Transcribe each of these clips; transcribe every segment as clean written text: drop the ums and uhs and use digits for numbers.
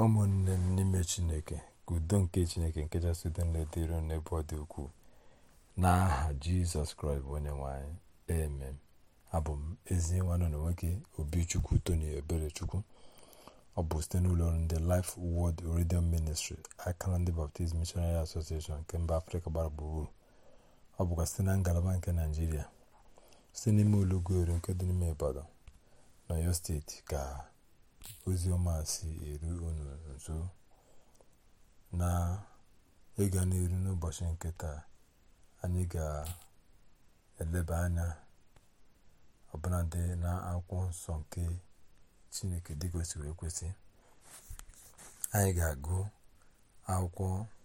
ụmụnne m n'ime Chineke, ka udo nke Chineke nke kachasị udo na-edịru n'ebe ọ dị ukwuu, n'aha Jizọs Kraịst bụ onye nwe anyị, amen. Abụ m ezi nwanne na nwoke Obichukwu Tony Eberechukwu. Ọ bụ site n'ụlọ ọrụ ndị Life Word Radio Ministry, akara ndị Baptist Missionary Association nke mba Afrịka gbara gburugburu. Ọ bụkwa site na ngalaba nke Naịjirịa, site n'ime Olugweru nke dị n'ime Ibadan n'Ọyọ steeti, ka ozi ọma si eru unu nso. Na ịga n'iru n'ụbọchị nke taa, anyị ga-eleba anya ọbụnadị na akwụkwọ nsọ nke Chineke dịka o si wee kwesị. Anyị ga-agụ akwụkwọ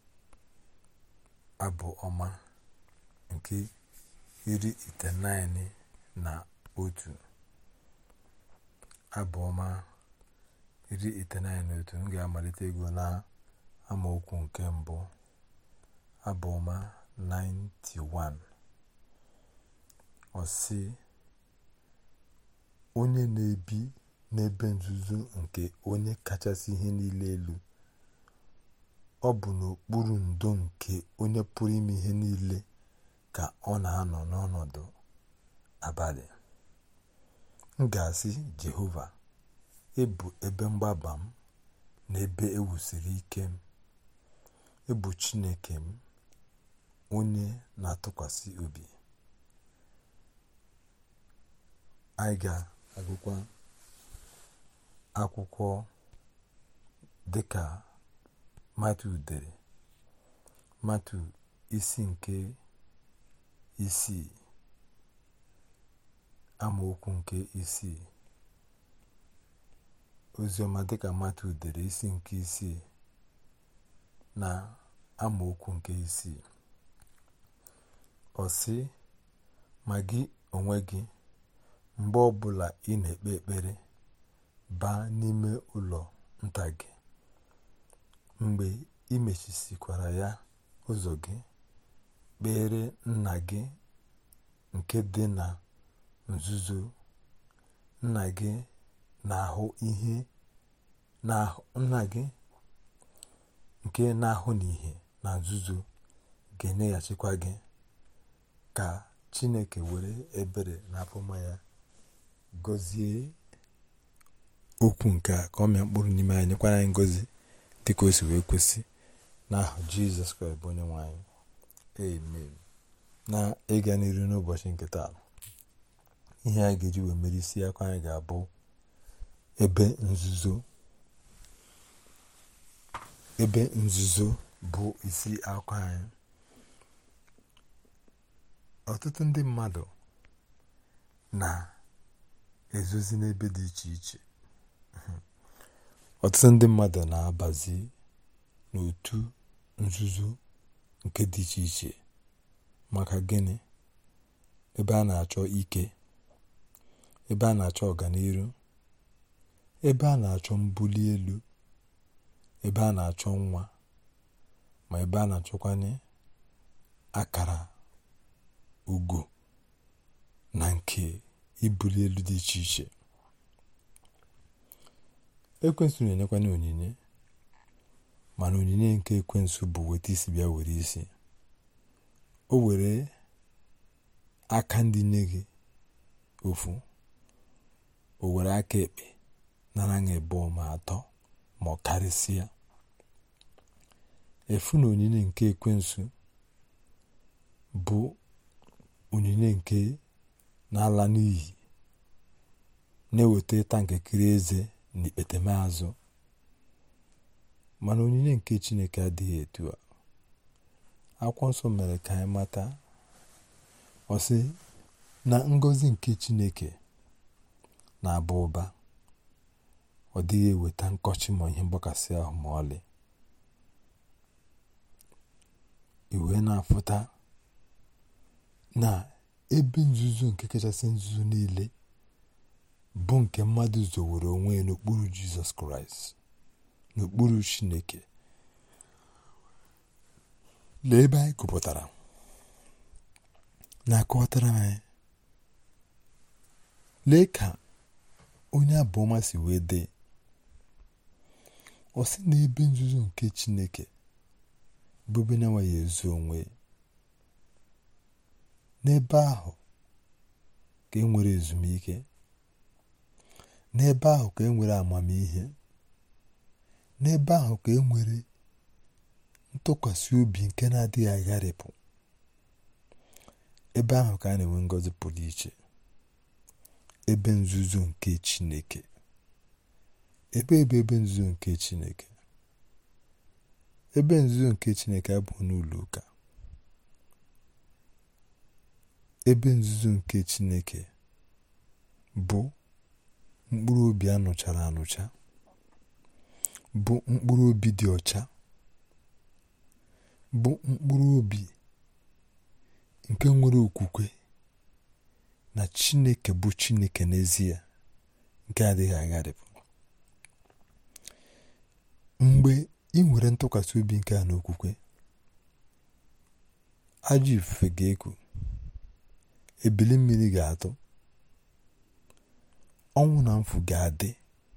Abụ Ọma nke 91. Abụ Ọma 91. M ga-amalite ego na amaokwu nke mbụ. Abụ Ọma 91. Ọ sị, onye na-ebi n'ebe nzuzo nke onye kachasị ihe niile elu, ọ bụ n'okpuru ndo nke onye pụrụ ime ihe niile ka ọ na-anọ n'ọnọdụ abalị. M ga-asị, Jehova, ị bụ ebe mgbaba m na ebe ewusiri ike m. Ị bụ Chineke m, onye na-atụkwasị obi. Anyị ga-agụkwa akwụkwọ dịka Matu dere, Matu isi nke 6 amaokwu nke 6. Oziọma dịka Matu dere isi nke 6 na amaokwu nke 6. Ọ sị, ma gị onwe gị, mgbe ọbụla ị na-ekpe ekpere, baa n'ime ụlọ nta gị, mgbe ị mechisikwara ya ụzọ gị, kpere nna gị nke dị na nzuzo. Nna gị na-ahụ ihe, nna gị nke na-ahụ n'ihe na nzuzo ga-enyeghachikwa gị. Ka Chineke were ebere na afọma ya gọzie okwu nke a, ka ọ mịa mkpụrụ n'ime anyị, nyekwana anyị ngọzi dịka o si wee kwesị, n'aha Jizọs Kraịst bụ onye nwe anyị, amen. Na ịga n'iru n'ụbọchị nke taa, ihe anyị ga-eji wee mere isi akwa anyị ga-abụ ebe nzuzo. Ebe nzuzo bụ isi akwa anyị. Ọtụtụ ndị mmadụ na-ezozi n'ebe dị iche iche. Ọtụtụ ndị mmadụ na-abazi n'otu nzuzo nke dị iche iche. Maka gịnị? Ebe a na-achọ ike, ebe a na-achọ ọganiru, ebe a na-achọ mbuli elu, ebe a na-achọ nwa, ma ebe a na-achọkwanye akara ugo na nke ibuli elu dị iche iche. Ekwensu na-enyekwanye onyinye, mana onyinye nke ekwensu bụ weta isi bịa were isi. O were aka ndị nye gị ofu, o were aka ekpe nara anya abụọ ma atọ ma ọ karịsịa. Efu na onyinye nke ekwensu bụ onyinye nke na-ala n'iyi, na-eweta ịta nkekere eze na ikpetemazụ. Mana onyinye nke Chineke adịghị etu a. Akwụkwọ nsọ mere ka anyị mata, ọ sị na ngọzi nke Chineke na-aba ụba, ọ dịghị eweta nkọchi ma ihe mgbakasị ahụ ma ọlị. Iwe na-afụta na ebe nzuzo nke kachasị nzuzo niile bụ nke mmadụ zowere onwe ya n'okpuru Jizọs Kraịst, n'okpuru Chineke. Lee ebe anyị gụpụtara na-akọwatara anyị, lee ka onye Abụ Ọma si wee dee. ọ sị na ebe nzuzo nke Chineke bụ ebe na-enweghị ezu onwe. N'ebe ahụ ka e nwere ezumike, n'ebe ahụ ka e nwere amamihe, n'ebe ahụ ka e nwere ntụkwasị obi nke na-adịghị agharịpụ. Ebe ahụ ka a na-enwe ngọzi pụrụ iche. Ebe nzuzo nke Chineke. Ebe nzuzo nke Chineke. Ebe nzuzo nke Chineke abụghị n'ụlọ ụka. Ebe nzuzo nke Chineke bụ mkpụrụ obi anụchara anụcha, bụ mkpụrụ obi dị ọcha, bụ mkpụrụ obi nke nwere okwukwe na Chineke bụ Chineke n'ezie, nke adịghị agharịpụ. Mgbe ị nwere ntụkwasị obi nke a n'okwukwe, ajọ ifufe ga-eku, ebili mmiri ga-atụ, ọnwụ na mfu ga-adị,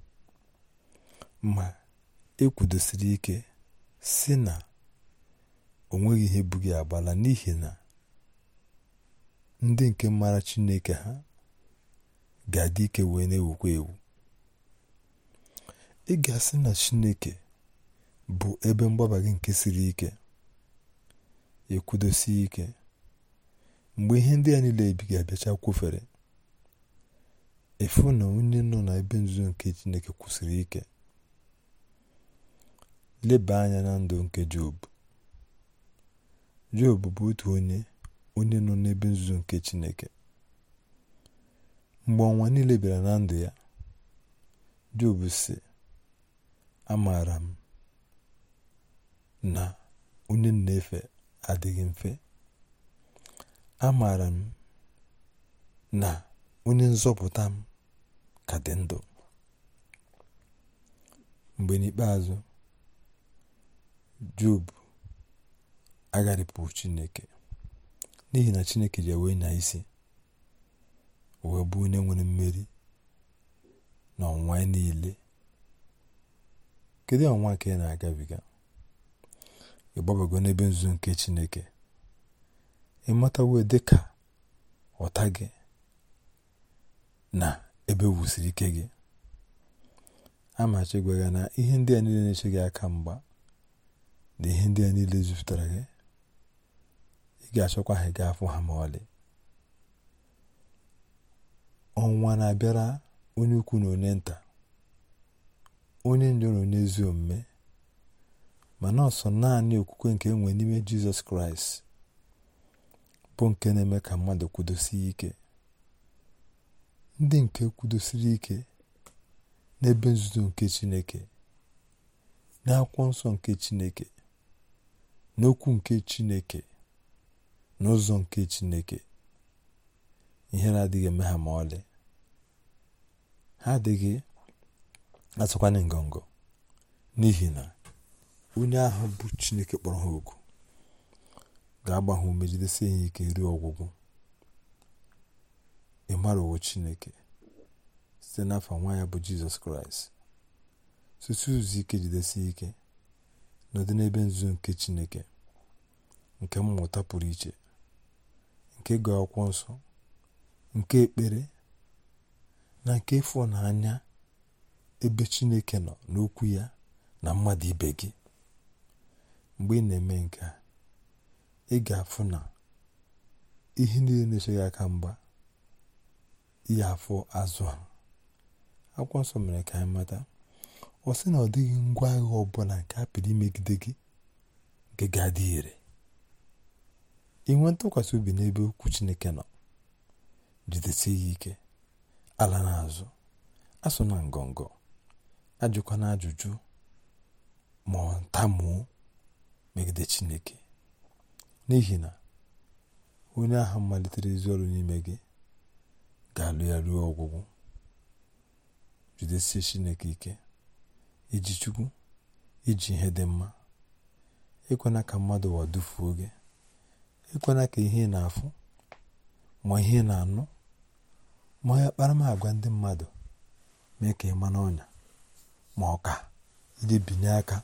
ma ekwudosiri ike si na o nweghị ihe bụ gị agbala, n'ihi na ndị nke mara Chineke ha ga-adị ike wee na-ewukwa ewu. Ị ga-asị na Chineke bụ ebe mgbaba gị nke siri ike, ekwudosi ike. Mgbe ihe ndị a niile ebighị abịacha kwụfere, efu na onye nọ na ebe nzuzo nke Chineke kwụsịrị ike. Leba anya na ndụ nke Job. Job bụ otu onye nọ n'ebe nzuzo nke Chineke. Mgbe ọnwa niile bịara na ndụ ya, Job sị, amaara m na onye na-efe adịghị mfe. Amaara m na onye nzọpụta m ka dị ndụ. Mgbe n'ikpeazụ Job agharịpụ Chineke, n'ihi na Chineke ji wee nya isi, wee bụ onye nwere mmeri na ọnwa niile. Kedu ọnwa nke ị na-agabiga? Ị gbabago n'ebe nzuzo nke Chineke? Ị matawo dịka ọta gị na ebe wusiri ike gị? Amachi gwaga na ihe ndị a niile na-eche gị aka mgba na ihe ndị a niile zupụtara gị, ị ga-achọkwa ha ga-afụ ha ma ọlị. Ọnwa na-abịara onye ukwu na onye nta, onye njọ na onye ezi omume, mana ọsọ naanị okwukwe nke enwe n'ime Jizọs Kraịst bụ nke na-eme ka mmadụ kwudosie ike. Ndị nke kwudosiri ike n'ebe nzuzo nke Chineke, n'akwụkwọ nsọ nke Chineke, n'okwu nke Chineke, n'ụzọ nke Chineke, ihe na-adịghị eme ha ma ọlị. Ha adịghị atụkwanye ngọngọ, n'ihi na onye ahụ bụ Chineke kpọrọ ha oku ga-agba ha ume, jidesie ha ike ruo ọgwụgwụ. Ị mara owo Chineke site n'afọ nwa ya bụ Jizọs Kraịst. Site ụzọ ike, jidesie ike n'ọdị n'ebe nzuzo nke Chineke, nke mmụta pụrụ iche, nke ịgụ akwụkwọ nsọ, nke ekpere, na nke ịfụnanya ebe Chineke nọ n'okwu ya na mmadụ ibe gị. Mgbe ị na-eme nke a, ị ga-afụ na ihe niile na-eche gị aka mgba, ihe afọ azụ ha. Akwụkwọ nsọ mere ka anyị mata, ọ sị na ọ dịghị ngwa agha ọbụla nke a pịrị imegide gị nke ga-adị ire. Inwe ntụkwasị obi n'ebe okwu Chineke nọ, jidesie ya ike, ala n'azụ, asụ na ngọngọ, ajụkwa na ajụjụ ma ọ ntamuo megide Chineke, n'ihi na onye ahụ malitere ezi ọrụ n'ime gị ga-alụ ya ruo ọgwụgwụ. Jidesie Chineke ike, iji Chukwu, iji ihe dị mma. Ekwena ka mmadụ ụwa dufuo gị. Ekwena ka ihe na-afụ ma ihe na-anụ ma ya kparamagwa ndị mmadụ mee ka ị ma n'ọnya ma ọ ka iji binye aka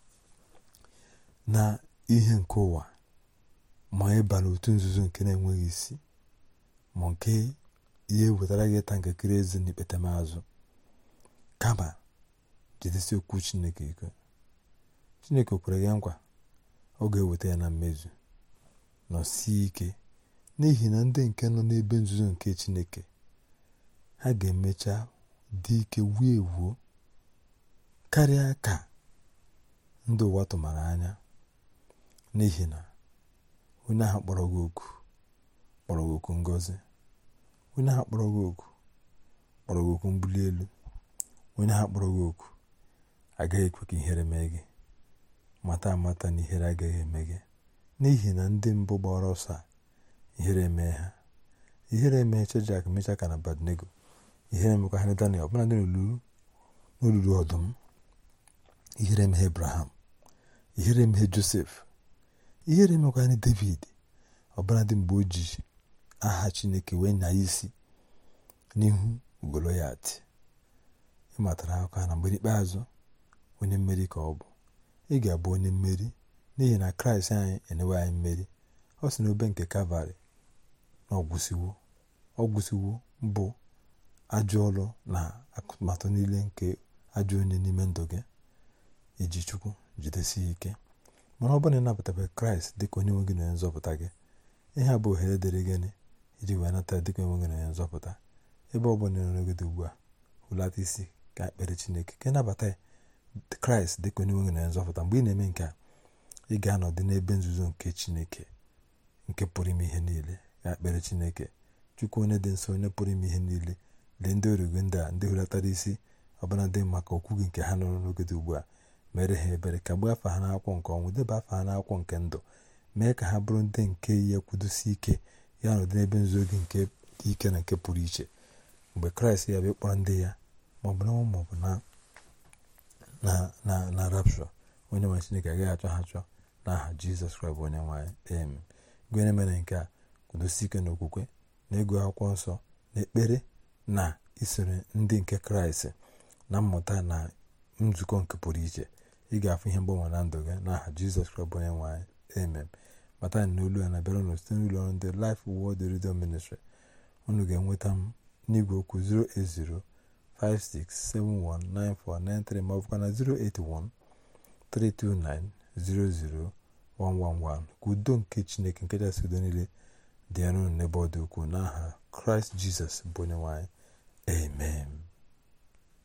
na ihe nke ụwa, ma ịba n'otu nzuzo nke na-enweghị isi, ma nke ihe wetara gị ịta nkekere eze na ikpetemazụ, kama jidesi okwu Chineke ike. Chineke kwere gị nkwa ọ ga-eweta ya na mmezu. Nọsie ike, n'ihi na ndị nke nọ n'ebe nzuzo nke Chineke, ha ga-emecha dị ike wuo ewuo karịa ka ndị ụwa tụmara anya. N'ihi na onye ahụ kpọrọ gị oku kpọrọ gị oku ngọzi, onye ahụ kpọrọ gị oku kpọrọ gị oku mbuli elu, onye ahụ kpọrọ gị oku agaghị ekwe ka ihere mee gị. Mata amata na ihere agaghị eme gị, n'ihi na ndị mbụ gbara ọsọ a, ihere emee ha. Ihere emee Shedrak, Mishak na Abednego. Ihere emekwa ha Daniel, ọbụna dị n'olulu ọdụm. Ihere emeghe Abraham, ihere emeghe Josef, ihere emekwa ha David, ọbụna dị mgbe o ji aha Chineke wee nya isi n'ihu Goloyat. Ịmatara aka na mgbe ikpeazụ onye mmeri ka ọ bụ. Ị ga-abụ onye mmeri, n'ihi na Kraịst anyị enyewe anyị mmeri. Ọ sị n'obe nke Kalvarị na ọgwụsiwo bụ ajọ ọrụ na atụmatụ niile nke ajọ onye n'ime ndụ gị. Iji Chukwu jidesie ike. Mana ọ bụrụ na ị napụtabeghị Kraịst dịka onye nwe gị na onye nzọpụta gị, ihe a bụ ohere dịrị gịnị iji wee nata dịka onye nwe gị na onye nzọpụta. Ebe ọ bụla n'ogodo ugbu a, hụlata isi ka ekpere Chineke ka nabata Kraịst dịka onye nwe gị na onye nzọpụta. Mgbe ị na-eme nke a, ị ga-anọdụ n'ebe nzuzo nke Chineke nke pụrụ ime ihe niile. Ka ekpere Chineke. Chukwu onye dị nsọ, onye pụrụ ime ihe niile, lee ndị origo ndị a, ndị hulatara isi ọbụla dị maka okwu gị nke ha nụrụ n'ogodo ugbu a. Mere ha ebere, ka gbuo afa ha n'akwụkwọ nke ọnwụ, deba afa ha n'akwụkwọ nke ndụ. Mee ka ha bụrụ ndị nke ihe kwudosi ike, ya nọdụ n'ebe nzuzo gị nke dị ike na nke pụrụ iche. Mgbe Kraịst ya bịa ịkpọrọ ndị ya, maọbụ na ọnwụ maọbụ na rapshọ, onye nwe Chineke agaghị achọ ha achọ, n'aha Jizọs Kraịst bụ onye nwe anyị. Amen. Gị onye mere nke a, kwudosi ike n'okwukwe, na ịgụ akwụkwọ nsọ, na ekpere, na isoro ndị nke Kraịst na mmụta na nzukọ nke pụrụ iche. Ị ga-afụ ihe mgbanwe na ndụ gị, n'aha Jizọs Kraịst bụ onye nwe anyị. Amen. Mata na olu a na-abịara unu site n'ụlọ ọrụ ndị Life Word Radio Ministry. Unu ga-enweta m n'igwe okwu 08056719493 ma ọ bụkwa na 08132900111. Ka udo nke Chineke nke kachasị udo niile dị unu n'ebe ọ dị ukwuu, n'aha Kraịst Jizọs bụ onye nwe anyị. Amen.